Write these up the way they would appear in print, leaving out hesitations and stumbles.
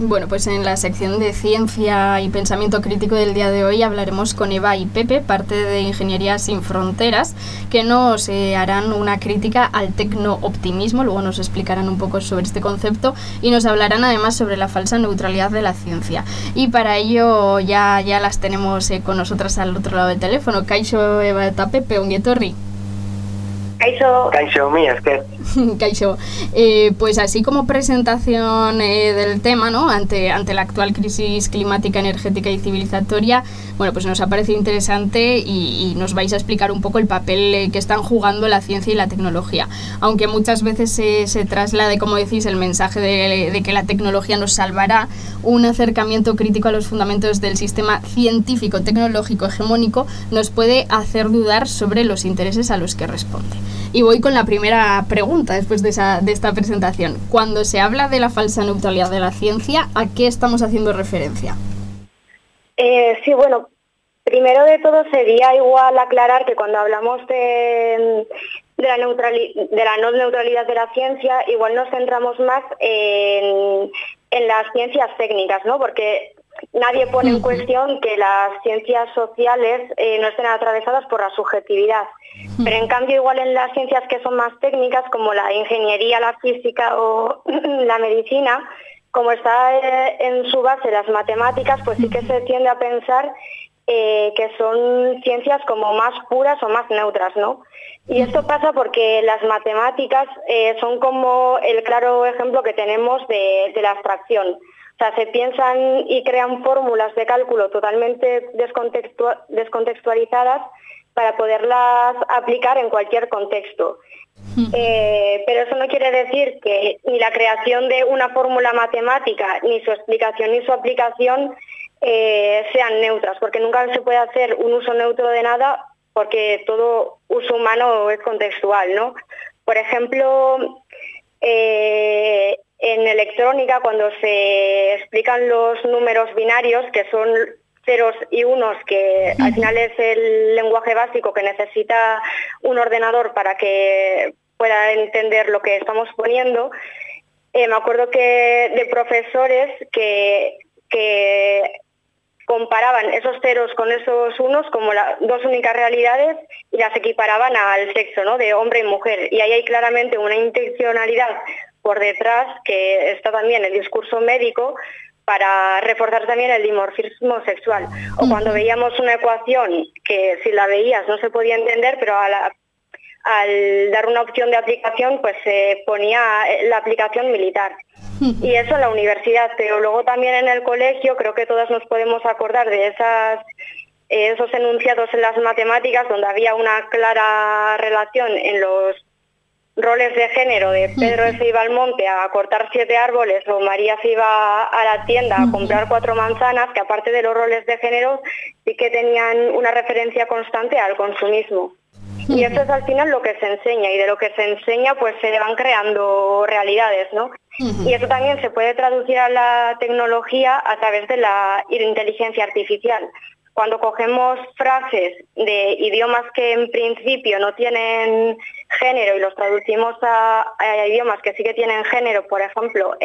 Bueno, pues en la sección de ciencia y pensamiento crítico del día de hoy hablaremos con Eva y Pepe, parte de Ingeniería Sin Fronteras, que nos harán una crítica al tecno-optimismo, luego nos explicarán un poco sobre este concepto y nos hablarán además sobre la falsa neutralidad de la ciencia. Y para ello ya las tenemos con nosotras al otro lado del teléfono. Kaixo, Eva eta Pepe, ongi etorri. Kaixo, mi esker. Kaixo. Pues así como presentación del tema, ¿no? Ante la actual crisis climática, energética y civilizatoria, bueno, pues nos ha parecido interesante y nos vais a explicar un poco el papel que están jugando la ciencia y la tecnología. Aunque muchas veces se traslade, como decís, el mensaje de que la tecnología nos salvará, un acercamiento crítico a los fundamentos del sistema científico, tecnológico, hegemónico, nos puede hacer dudar sobre los intereses a los que responde. Y voy con la primera pregunta después de esta presentación. Cuando se habla de la falsa neutralidad de la ciencia, ¿a qué estamos haciendo referencia? Sí, bueno, primero de todo sería igual aclarar que cuando hablamos de la no neutralidad de la ciencia, igual nos centramos más en las ciencias técnicas, ¿no? Porque nadie pone en cuestión que las ciencias sociales no estén atravesadas por la subjetividad. Pero en cambio igual en las ciencias que son más técnicas, como la ingeniería, la física o la medicina, como está en su base las matemáticas, pues sí que se tiende a pensar que son ciencias como más puras o más neutras, ¿no? Y esto pasa porque las matemáticas son como el claro ejemplo que tenemos de la abstracción. O sea, se piensan y crean fórmulas de cálculo totalmente descontextualizadas para poderlas aplicar en cualquier contexto. Pero eso no quiere decir que ni la creación de una fórmula matemática, ni su explicación ni su aplicación sean neutras, porque nunca se puede hacer un uso neutro de nada, porque todo uso humano es contextual, ¿no? Por ejemplo, en electrónica, cuando se explican los números binarios, que son ceros y unos, que al final es el lenguaje básico que necesita un ordenador para que pueda entender lo que estamos poniendo, me acuerdo que de profesores que comparaban esos ceros con esos unos como dos únicas realidades y las equiparaban al sexo, ¿no? De hombre y mujer. Y ahí hay claramente una intencionalidad por detrás, que está también en el discurso médico, para reforzar también el dimorfismo sexual. O cuando veíamos una ecuación que si la veías no se podía entender, pero al dar una opción de aplicación pues se ponía la aplicación militar. Y eso en la universidad, pero luego también en el colegio creo que todas nos podemos acordar de esos enunciados en las matemáticas donde había una clara relación en los roles de género, de Pedro se iba al monte a cortar 7 árboles o María se iba a la tienda a comprar 4 manzanas, que aparte de los roles de género sí que tenían una referencia constante al consumismo. Y eso es al final lo que se enseña, y de lo que se enseña pues se van creando realidades, ¿no? Y eso también se puede traducir a la tecnología a través de la inteligencia artificial. Cuando cogemos frases de idiomas que en principio no tienen género y los traducimos a idiomas que sí que tienen género, por ejemplo,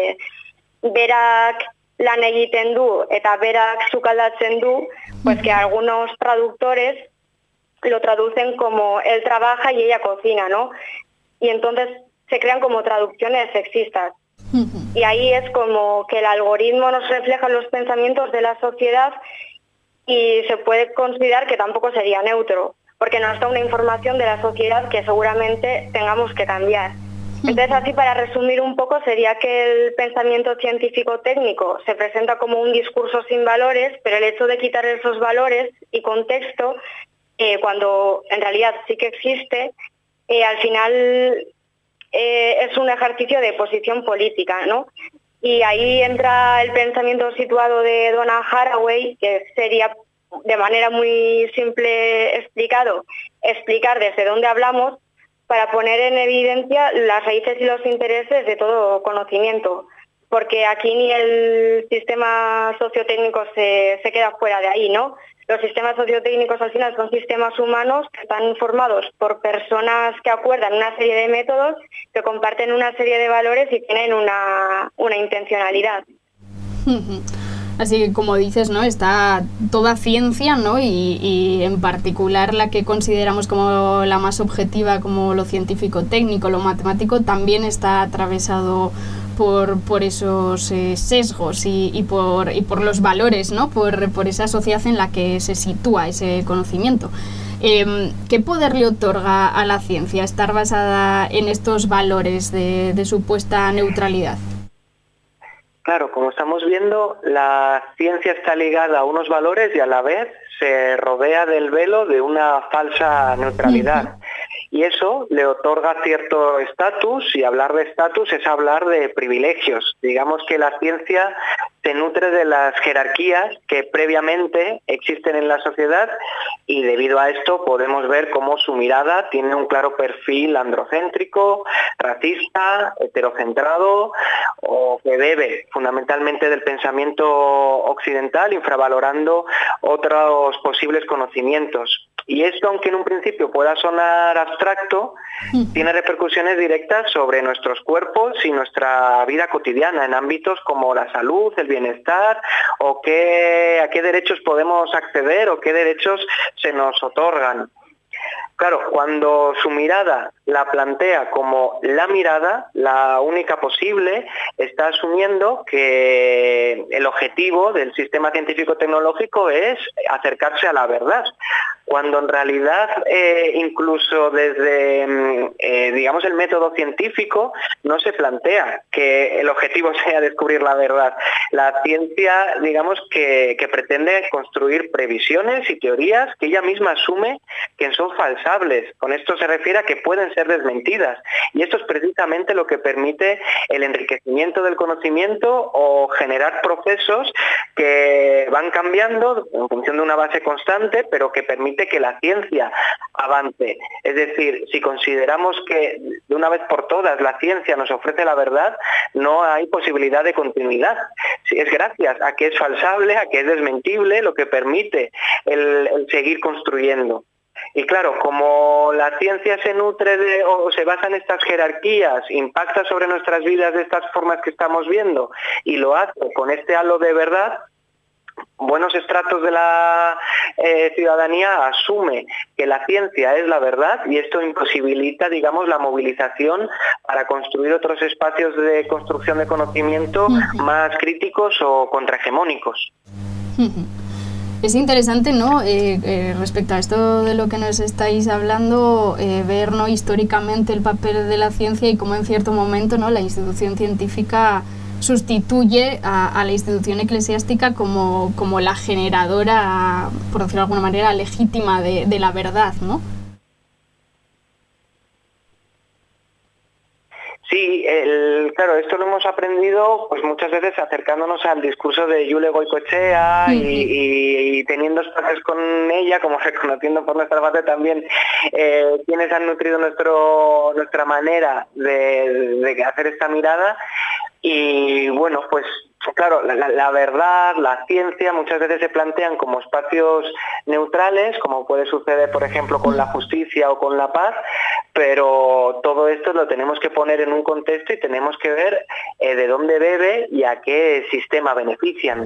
berak lan egiten du eta berak sukaldatzen du, pues que algunos traductores lo traducen como él trabaja y ella cocina, ¿no? Y entonces se crean como traducciones sexistas. Y ahí es como que el algoritmo nos refleja los pensamientos de la sociedad y se puede considerar que tampoco sería neutro, porque nos da una información de la sociedad que seguramente tengamos que cambiar. Entonces, así para resumir un poco, sería que el pensamiento científico-técnico se presenta como un discurso sin valores, pero el hecho de quitar esos valores y contexto, cuando en realidad sí que existe, al final es un ejercicio de posición política, ¿no? Y ahí entra el pensamiento situado de Donna Haraway, que sería, de manera muy simple explicado, explicar desde dónde hablamos para poner en evidencia las raíces y los intereses de todo conocimiento, porque aquí ni el sistema sociotécnico se queda fuera de ahí, ¿no? Los sistemas sociotécnicos al final son sistemas humanos que están formados por personas que acuerdan una serie de métodos, que comparten una serie de valores y tienen una intencionalidad. Así que, como dices, ¿no? Está toda ciencia, ¿no? Y en particular la que consideramos como la más objetiva, como lo científico-técnico, lo matemático, también está atravesado por esos sesgos y por los valores, ¿no? Por esa sociedad en la que se sitúa ese conocimiento. ¿Qué poder le otorga a la ciencia estar basada en estos valores de supuesta neutralidad? Claro, como estamos viendo, la ciencia está ligada a unos valores y a la vez se rodea del velo de una falsa neutralidad. Y eso le otorga cierto estatus, y hablar de estatus es hablar de privilegios. Digamos que la ciencia se nutre de las jerarquías que previamente existen en la sociedad, y debido a esto podemos ver cómo su mirada tiene un claro perfil androcéntrico, racista, heterocentrado, o que bebe fundamentalmente del pensamiento occidental, infravalorando otros posibles conocimientos. Y esto, aunque en un principio pueda sonar abstracto, tiene repercusiones directas sobre nuestros cuerpos y nuestra vida cotidiana en ámbitos como la salud, el bienestar, o a qué derechos podemos acceder o qué derechos se nos otorgan. Claro, cuando su mirada la plantea como la mirada, la única posible, está asumiendo que el objetivo del sistema científico-tecnológico es acercarse a la verdad, cuando en realidad incluso desde digamos el método científico no se plantea que el objetivo sea descubrir la verdad. La ciencia, digamos que pretende construir previsiones y teorías que ella misma asume que son falsables. Con esto se refiere a que pueden ser desmentidas, y esto es precisamente lo que permite el enriquecimiento del conocimiento o generar procesos que van cambiando en función de una base constante, pero que permite que la ciencia avance. Es decir, si consideramos que de una vez por todas la ciencia nos ofrece la verdad, no hay posibilidad de continuidad. Es gracias a que es falsable, a que es desmentible, lo que permite el seguir construyendo. Y claro, como la ciencia se nutre o se basa en estas jerarquías, impacta sobre nuestras vidas de estas formas que estamos viendo, y lo hace con este halo de verdad, buenos estratos de la ciudadanía asume que la ciencia es la verdad, y esto imposibilita, digamos, la movilización para construir otros espacios de construcción de conocimiento más críticos o contrahegemónicos. Es interesante, ¿no? Respecto a esto de lo que nos estáis hablando, ver, ¿no?, históricamente el papel de la ciencia y cómo en cierto momento, ¿no?, la institución científica sustituye a la institución eclesiástica como la generadora, por decirlo de alguna manera, legítima de la verdad, ¿no? Sí, claro, esto lo hemos aprendido pues muchas veces acercándonos al discurso de Yule Goicoechea y teniendo espacios con ella, como reconociendo por nuestra parte también quienes han nutrido nuestra manera de hacer esta mirada. Y bueno, pues claro, la verdad, la ciencia muchas veces se plantean como espacios neutrales, como puede suceder por ejemplo con la justicia o con la paz, pero todo esto lo tenemos que poner en un contexto y tenemos que ver de dónde bebe y a qué sistema benefician.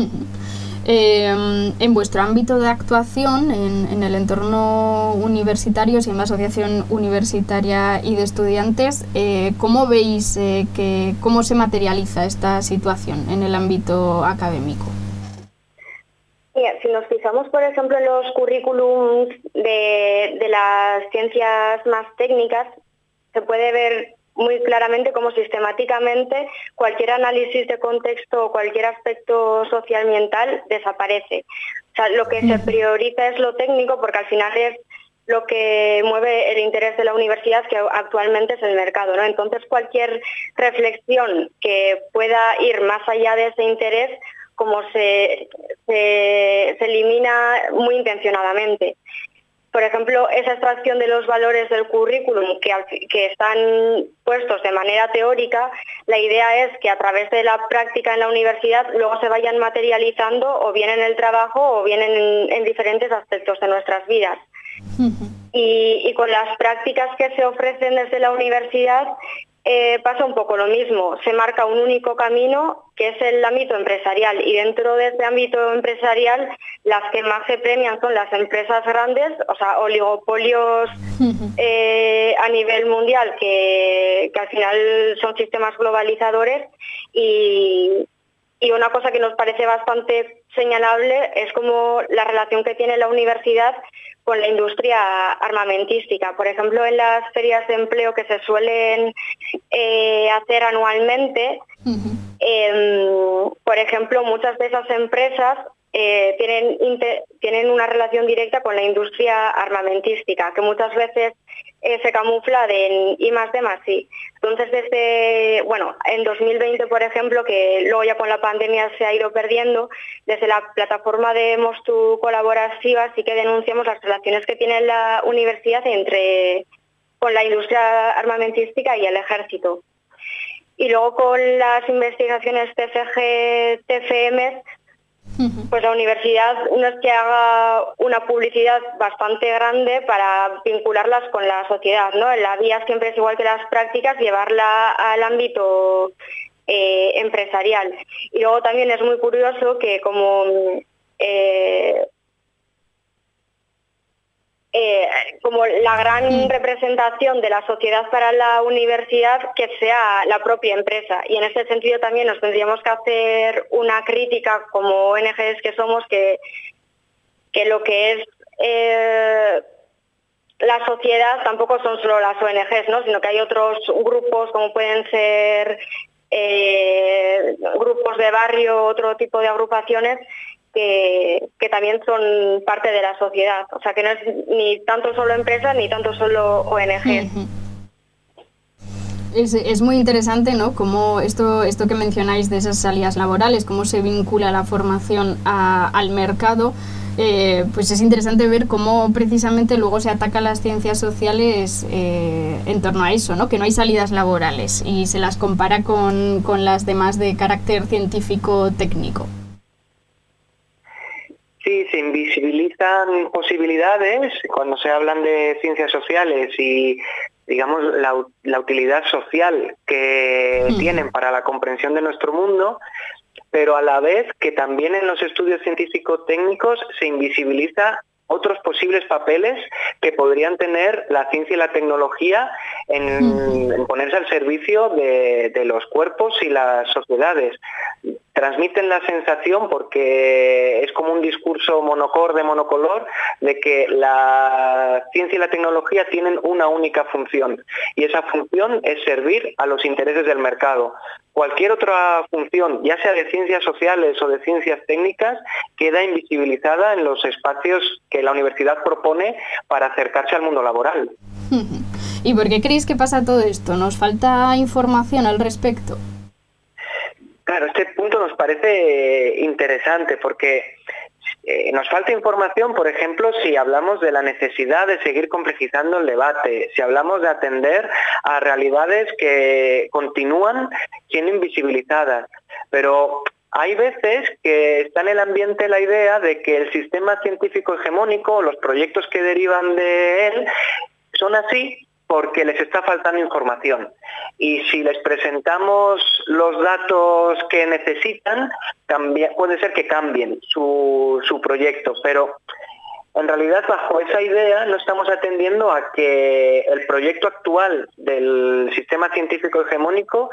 En vuestro ámbito de actuación, en el entorno universitario, si en la Asociación Universitaria y de Estudiantes, ¿cómo veis cómo se materializa esta situación en el ámbito académico? Mira, si nos fijamos, por ejemplo, en los currículums de las ciencias más técnicas, se puede ver muy claramente cómo sistemáticamente cualquier análisis de contexto o cualquier aspecto socioambiental desaparece. O sea, lo que se prioriza es lo técnico, porque al final es lo que mueve el interés de la universidad, que actualmente es el mercado, ¿no? Entonces, cualquier reflexión que pueda ir más allá de ese interés, como se elimina muy intencionadamente. Por ejemplo, esa extracción de los valores del currículum que están puestos de manera teórica, la idea es que a través de la práctica en la universidad luego se vayan materializando o bien en el trabajo o bien en diferentes aspectos de nuestras vidas. Y con las prácticas que se ofrecen desde la universidad pasa un poco lo mismo. Se marca un único camino que es el ámbito empresarial, y dentro de este ámbito empresarial las que más se premian son las empresas grandes, o sea, oligopolios a nivel mundial que al final son sistemas globalizadores, y una cosa que nos parece bastante señalable es como la relación que tiene la universidad con la industria armamentística. Por ejemplo, en las ferias de empleo que se suelen hacer anualmente, por ejemplo, muchas de esas empresas tienen una relación directa con la industria armamentística, que muchas veces se camufla en I+D+I. Entonces, en 2020, por ejemplo, que luego ya con la pandemia se ha ido perdiendo, desde la plataforma de Mostu Colaborativa sí que denunciamos las relaciones que tiene la universidad con la industria armamentística y el ejército. Y luego con las investigaciones TFG, TFM, pues la universidad no es que haga una publicidad bastante grande para vincularlas con la sociedad, ¿no? La vía siempre es igual que las prácticas, llevarla al ámbito empresarial. Y luego también es muy curioso que como la gran representación de la sociedad para la universidad que sea la propia empresa, y en ese sentido también nos tendríamos que hacer una crítica como ONGs que somos, que lo que es la sociedad tampoco son solo las ONGs, ¿no? Sino que hay otros grupos como pueden ser grupos de barrio, otro tipo de agrupaciones que también son parte de la sociedad. O sea, que no es ni tanto solo empresas ni tanto solo ONG. Es muy interesante, ¿no? Cómo esto que mencionáis de esas salidas laborales, cómo se vincula la formación al mercado. Pues es interesante ver cómo precisamente luego se atacan las ciencias sociales en torno a eso, ¿no? Que no hay salidas laborales y se las compara con las demás de carácter científico-técnico. Sí, se invisibilizan posibilidades cuando se hablan de ciencias sociales y, digamos, la utilidad social que tienen para la comprensión de nuestro mundo, pero a la vez que también en los estudios científico-técnicos se invisibiliza otros posibles papeles que podrían tener la ciencia y la tecnología en ponerse al servicio de los cuerpos y las sociedades. Transmiten la sensación, porque es como un discurso monocolor, de que la ciencia y la tecnología tienen una única función, y esa función es servir a los intereses del mercado. Cualquier otra función, ya sea de ciencias sociales o de ciencias técnicas, queda invisibilizada en los espacios que la universidad propone para acercarse al mundo laboral. ¿Y por qué creéis que pasa todo esto? ¿Nos falta información al respecto? Claro, este punto nos parece interesante porque nos falta información, por ejemplo, si hablamos de la necesidad de seguir complejizando el debate, si hablamos de atender a realidades que continúan siendo invisibilizadas, pero hay veces que está en el ambiente la idea de que el sistema científico hegemónico, los proyectos que derivan de él, son así porque les está faltando información. Y si les presentamos los datos que necesitan, puede ser que cambien su proyecto, pero en realidad bajo esa idea no estamos atendiendo a que el proyecto actual del sistema científico hegemónico,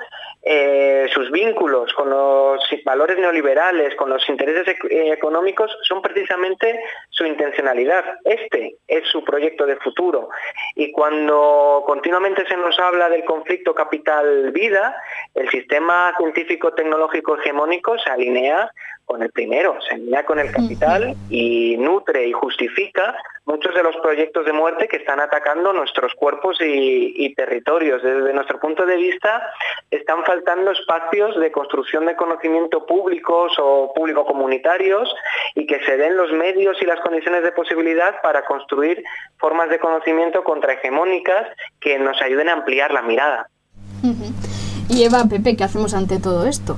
sus vínculos con los valores neoliberales, con los intereses económicos, son precisamente su intencionalidad. Este es su proyecto de futuro. Y cuando continuamente se nos habla del conflicto capital-vida, el sistema científico-tecnológico hegemónico se alinea con el primero, se alinea con el capital y nutre y justifica muchos de los proyectos de muerte que están atacando nuestros cuerpos y territorios. Desde nuestro punto de vista, están faltando espacios de construcción de conocimiento públicos o público-comunitarios, y que se den los medios y las condiciones de posibilidad para construir formas de conocimiento contrahegemónicas que nos ayuden a ampliar la mirada. Y Eva, Pepe, ¿qué hacemos ante todo esto?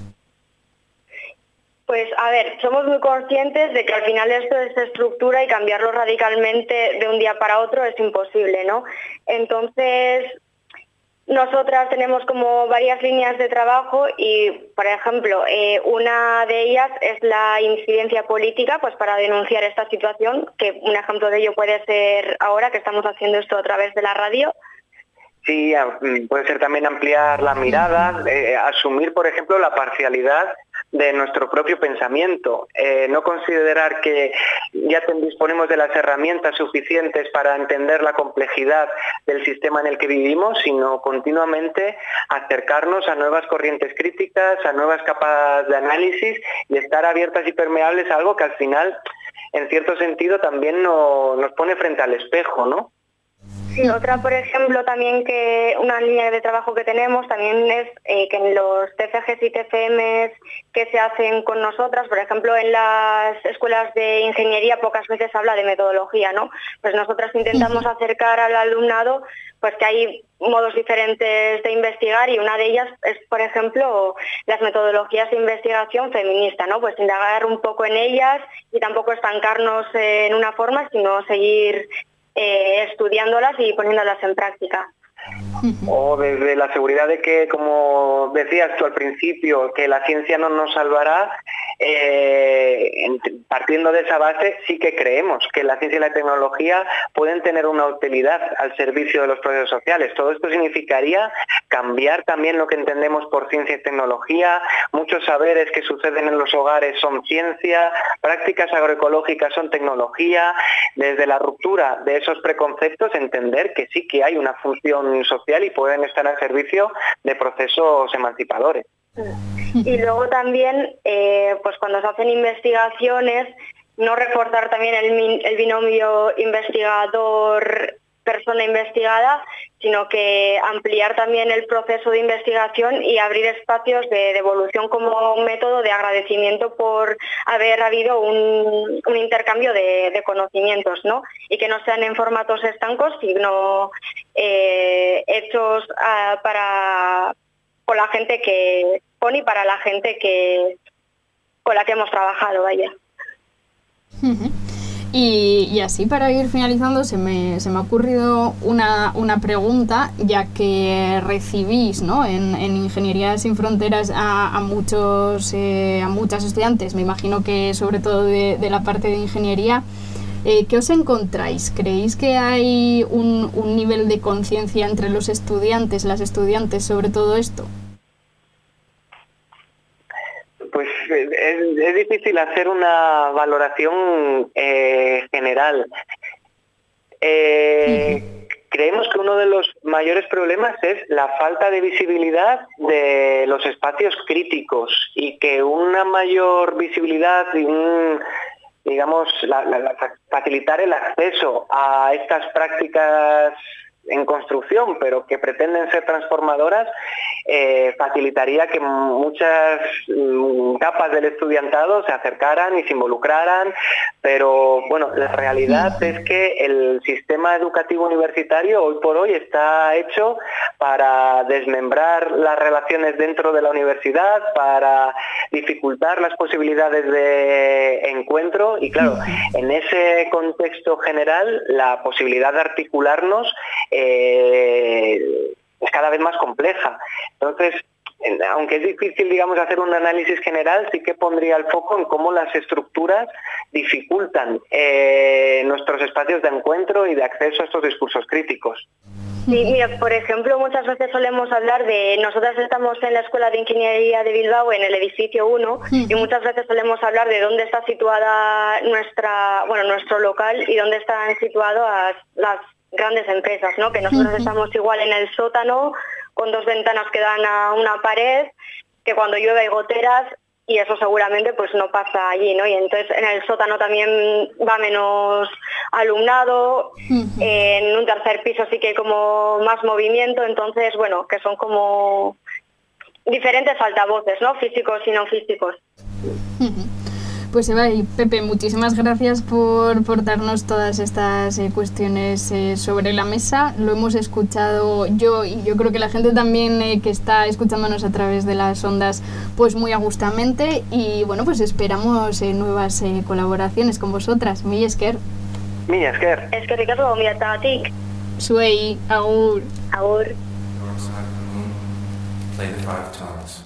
Pues a ver, somos muy conscientes de que al final esto es estructura y cambiarlo radicalmente de un día para otro es imposible, ¿no? Entonces, nosotras tenemos como varias líneas de trabajo y, por ejemplo, una de ellas es la incidencia política, pues para denunciar esta situación, que un ejemplo de ello puede ser ahora que estamos haciendo esto a través de la radio. Sí, puede ser también ampliar la mirada, asumir, por ejemplo, la parcialidad de nuestro propio pensamiento, no considerar que ya disponemos de las herramientas suficientes para entender la complejidad del sistema en el que vivimos, sino continuamente acercarnos a nuevas corrientes críticas, a nuevas capas de análisis y estar abiertas y permeables a algo que al final, en cierto sentido, también nos pone frente al espejo, ¿no? Sí, otra, por ejemplo, también que una línea de trabajo que tenemos también es que en los TFGs y TFMs que se hacen con nosotras, por ejemplo, en las escuelas de ingeniería pocas veces habla de metodología, ¿no? Pues nosotras intentamos acercar al alumnado pues que hay modos diferentes de investigar y una de ellas es, por ejemplo, las metodologías de investigación feminista, ¿no? Pues indagar un poco en ellas y tampoco estancarnos en una forma, sino seguir estudiándolas y poniéndolas en práctica. O desde la seguridad de que, como decías tú al principio, que la ciencia no nos salvará, partiendo de esa base sí que creemos que la ciencia y la tecnología pueden tener una utilidad al servicio de los procesos sociales. Todo esto significaría cambiar también lo que entendemos por ciencia y tecnología. Muchos saberes que suceden en los hogares son ciencia, prácticas agroecológicas son tecnología. Desde la ruptura de esos preconceptos, entender que sí que hay una función social y pueden estar al servicio de procesos emancipadores. Y luego también, pues cuando se hacen investigaciones, no reforzar también el binomio investigador-persona investigada, sino que ampliar también el proceso de investigación y abrir espacios de devolución como método de agradecimiento por haber habido un intercambio de conocimientos, ¿no? Y que no sean en formatos estancos, sino hechos con la gente que pone y para la gente con la que hemos trabajado, vaya. Y así para ir finalizando se me ha ocurrido una pregunta, ya que recibís, ¿no?, en Ingeniería Sin Fronteras a muchas estudiantes, me imagino que sobre todo de la parte de ingeniería. ¿Qué os encontráis? ¿Creéis que hay un nivel de conciencia entre los estudiantes, las estudiantes, sobre todo esto? Pues es difícil hacer una valoración general. Creemos que uno de los mayores problemas es la falta de visibilidad de los espacios críticos y que una mayor visibilidad y facilitar el acceso a estas prácticas en construcción, pero que pretenden ser transformadoras, facilitaría que muchas capas del estudiantado se acercaran y se involucraran, pero bueno, la realidad es que el sistema educativo universitario hoy por hoy está hecho para desmembrar las relaciones dentro de la universidad, para dificultar las posibilidades de encuentro y claro, en ese contexto general la posibilidad de articularnos es cada vez más compleja. Entonces, aunque es difícil, digamos, hacer un análisis general, sí que pondría el foco en cómo las estructuras dificultan nuestros espacios de encuentro y de acceso a estos discursos críticos. Sí, mira, por ejemplo, muchas veces solemos hablar de... Nosotras estamos en la Escuela de Ingeniería de Bilbao, en el edificio 1, y muchas veces solemos hablar de dónde está situada nuestro local y dónde están situadas las grandes empresas, ¿no? Que nosotros estamos igual en el sótano, con 2 ventanas que dan a una pared, que cuando llueve hay goteras, y eso seguramente pues no pasa allí, ¿no? Y entonces en el sótano también va menos alumnado, en un tercer piso sí que hay como más movimiento, entonces, bueno, que son como diferentes altavoces, ¿no? Físicos y no físicos. Pues Eva y Pepe, muchísimas gracias por darnos todas estas cuestiones sobre la mesa. Lo hemos escuchado yo y yo creo que la gente también que está escuchándonos a través de las ondas, pues muy agustamente. Y bueno, pues esperamos nuevas colaboraciones con vosotras. Mila esker. Eskerrik asko, gonbidatuagatik. Zuei, agur. Agur. dark side of the moon, play the five tones.